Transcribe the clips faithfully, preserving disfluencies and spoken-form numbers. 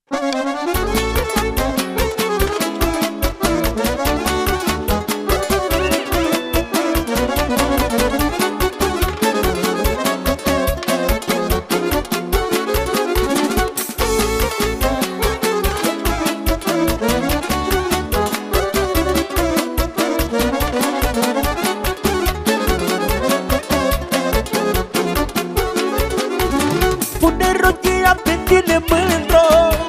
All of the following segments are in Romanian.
Pune rochia pe tine mândro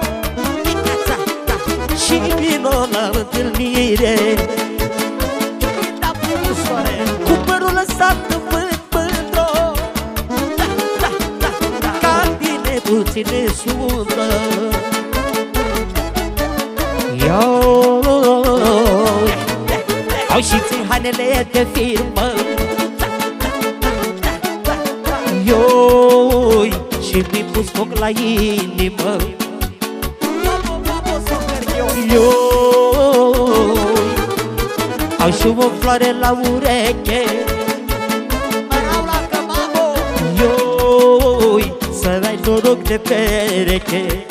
și vino la întâlnire, cu părul lăsat în vânt mândro, ca tine puține sundă. Au și ții hainele de firmă, Ioi, și mi-ai pus foc la inimă. Ioi, au și o floare la ureche. Ioi, să ai noroc de pereche.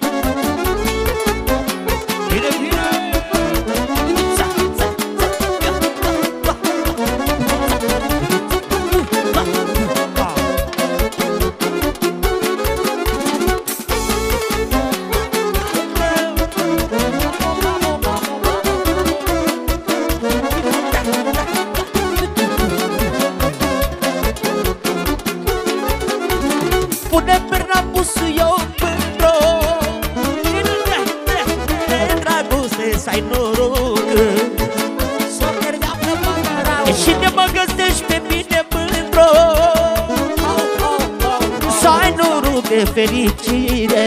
Pune perna busul eu mândro, de dragoste să ai noroc, și de mă găsești pe mine mândro, să ai noroc de fericire.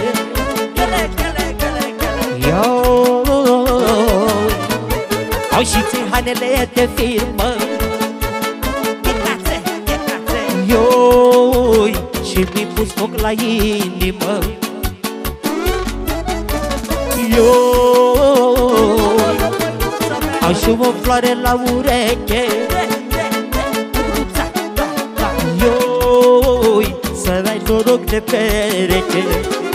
Au și ții hainele de firmă, Ioi, și mi-ai pus foc la inimă. Ioi, au și o floare la ureche. Ioi, să ai noroc de pereche.